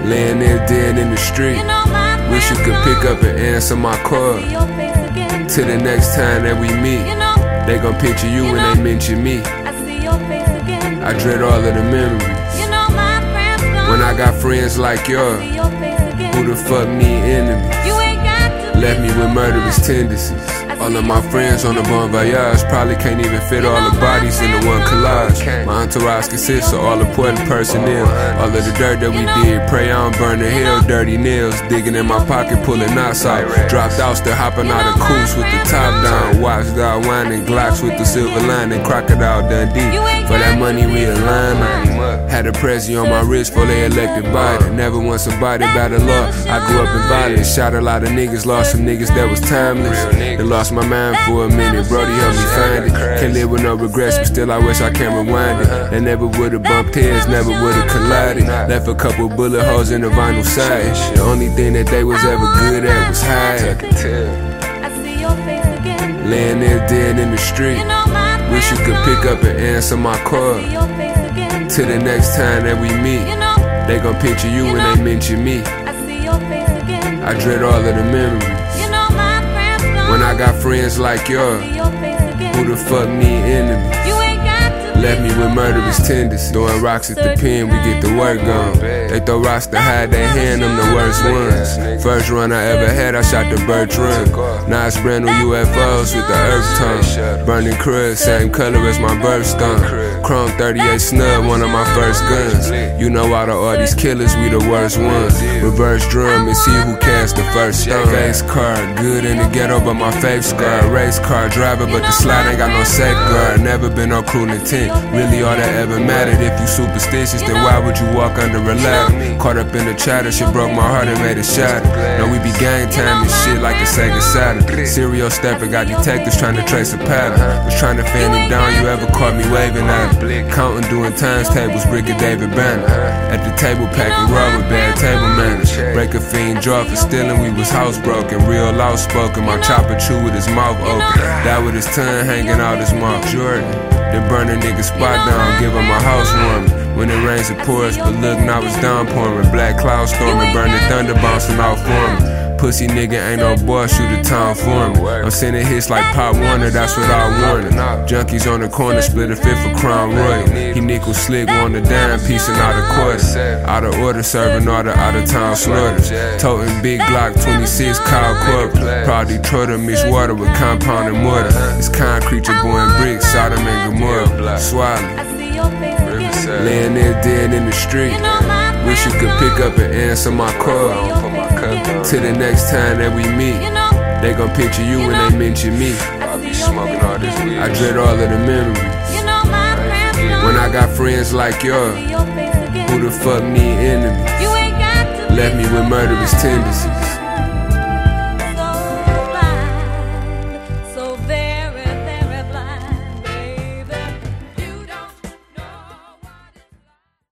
Laying there dead in the street. Wish you could pick up and answer my call. Till the next time that we meet, they gon' picture you when they mention me. I dread all of the memories. When I got friends like yours, who the fuck need enemies? Left me with murderous tendencies. All of my friends on the Bon Voyage probably can't even fit all the bodies into one collage. My entourage consists of all important personnel. All of the dirt that we did, pray I don't burn the hill. Dirty nails, digging in my pocket, pulling knots out. Dropped out, still hopping out of coops with the top down. Watched out whining Glocks with the silver lining. Crocodile Dundee, for that money realignment. Had a Prezi on my wrist for they elected Biden. Never once abided by the law. I grew up in violence, shot a lot of niggas, lost some niggas that was timeless. They lost my mind for a minute, Brody helped me find it. Can't live with no regrets, but still I wish I can rewind it. They never would've bumped heads, never would've collided. Left a couple bullet holes in the vinyl side. The only thing that they was ever good at was hide. Laying there dead in the street. Wish you could pick up and answer my call. Till the next time that we meet, they gon' picture you when they mention me. I dread all of the memories. When I got friends like yours, who the fuck need enemies? Left me with murderous tendencies. Throwing rocks at the pen, we get the work gone. They throw rocks to hide their hand, them the worst ones. First run I ever had, I shot the Birch Run. Now it's brand new UFOs with the earth tone. Burning crud, same color as my birthstone. Chrome 38 snub, one of my first guns. You know out of all these killers, we the worst ones. Reverse drum and see who cast the first stone. Face car, good in the ghetto, but my face scar. Race car driver, but the slide ain't got no safeguard. Never been no cruel intent. Really all that ever mattered. If you superstitious, then why would you walk under a ladder? Caught up in the chatter, shit broke my heart and made it shatter. Now we be gang time and shit like a Sega Saturn. Serial stepper, got detectives trying to trace a pattern. Was trying to fan him down, you ever caught me waving at him? Counting, doing times tables, Brigadier David Banner. At the table packing raw with bad table manners. Break a fiend jaw for stealing, we was housebroken. Real outspoken, my chopper chew with his mouth open. That with his tongue hanging out his mouth. Jordan. Then burn a nigga spot down, give him a housewarming. When it rains it pours, but look now it's downpouring. Black clouds storming, burn the thunder bouncing out for me. Pussy nigga ain't no boy, shoot a town for me. I'm sending hits like Pop Warner, that's without warning. Junkies on the corner, split a fifth for Crown Royal. He nickel slick, want a dime, piecing out a quarter. Out of order, serving all the out of town slaughters. Toting big Glock 26, Kyle Corp. Proud Detroiter, mix water with compound and mortar. It's concrete, your boy in bricks, Sodom and Gomorrah. Swallow. Laying there dead in the street. Wish you could pick up and answer my call. Till the next time that we meet, they gon' picture you when they mention me. I dread all of the memories. When I got friends like yours, who the fuck need enemies? Left me with murderous tendencies.